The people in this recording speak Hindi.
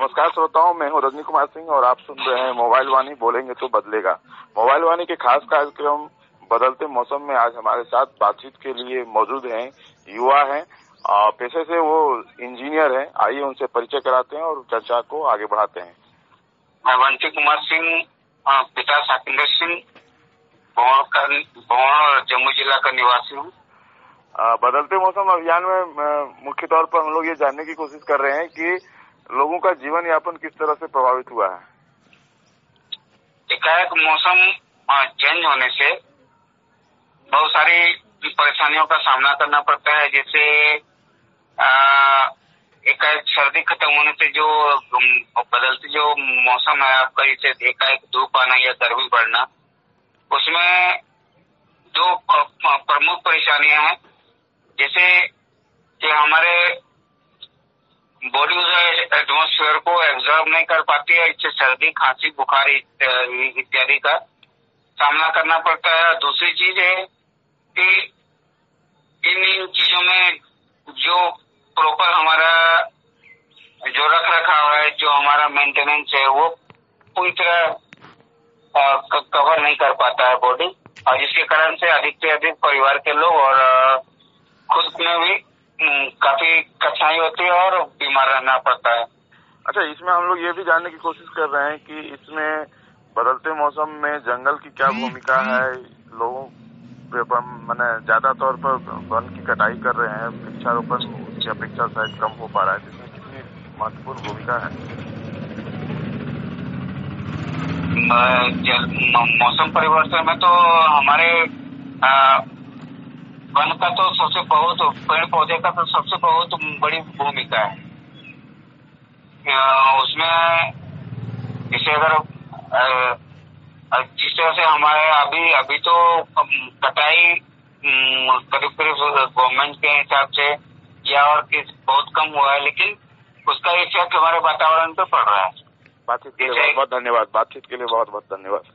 नमस्कार श्रोताओं, मैं हूं रजनी कुमार सिंह और आप सुन रहे हैं मोबाइल वाणी, बोलेंगे तो बदलेगा। मोबाइल वाणी के खास कार्यक्रम बदलते मौसम में आज हमारे साथ बातचीत के लिए मौजूद हैं, युवा हैं, पेशे से वो इंजीनियर हैं। आइए उनसे परिचय कराते हैं और चर्चा को आगे बढ़ाते हैं। मैं वंशी कुमार सिंह, पिता साकिंदर सिंह, भवन जम्मू जिला का निवासी हूँ। बदलते मौसम अभियान में मुख्य तौर पर हम लोग ये जानने की कोशिश कर रहे हैं कि लोगों का जीवन यापन किस तरह से प्रभावित हुआ है। एकाएक मौसम चेंज होने से बहुत सारी परेशानियों का सामना करना पड़ता है। जैसे एकाएक सर्दी खत्म होने से जो बदलती जो मौसम है आपका, जैसे एकाएक धूप आना या गर्मी बढ़ना, उसमें दो प्रमुख परेशानियां हैं। जैसे कि हमारे बॉडी जो एटमॉस्फेयर को एब्जॉर्ब नहीं कर पाती है, इससे सर्दी, खांसी, बुखार इत्यादि का सामना करना पड़ता है। दूसरी चीज है कि इन चीजों में जो प्रॉपर हमारा जो रख रखाव है, जो हमारा मेंटेनेंस है, वो पूरी तरह कवर नहीं कर पाता है बॉडी, और जिसके कारण से अधिक से अधिक परिवार के लोग और खुद में भी काफी कठिनाई होती है और बीमार रहना पड़ता है। अच्छा, इसमें हम लोग ये भी जानने की कोशिश कर रहे हैं कि इसमें बदलते मौसम में जंगल की क्या भूमिका है। लोगों पे मैंने ज्यादा तौर पर वन की कटाई कर रहे हैं, वृक्षारोपण की अपेक्षा शायद कम हो पा रहा है, जिसमें कितनी महत्वपूर्ण भूमिका है। मौसम परिवर्तन में तो हमारे वन का तो सबसे बहुत, पेड़ पौधे का तो सबसे बहुत बड़ी भूमिका है। उसमें जैसे अगर जिस तरह से हमारे अभी तो कटाई करीब गवर्नमेंट के हिसाब से या और बहुत कम हुआ है, लेकिन उसका इफेक्ट हमारे वातावरण पे पड़ रहा है। बातचीत के लिए बहुत बहुत धन्यवाद।